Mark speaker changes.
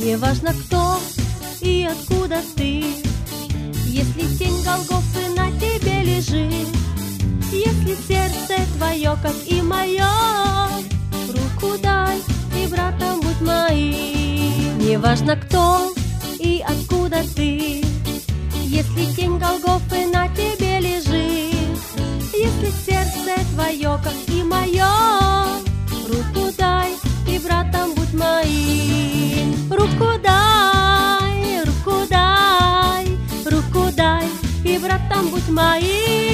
Speaker 1: Не важно кто и откуда ты, если тень Голгофы на тебе лежит, если сердце твое, как и мое, руку дай и братом будь моим. Не важно кто и откуда ты, если тень Голгофы на тебе лежит, если сердце твое, как и мое, руку дай и братом будь моим. Руку дай, руку дай, руку дай и братом будь моим.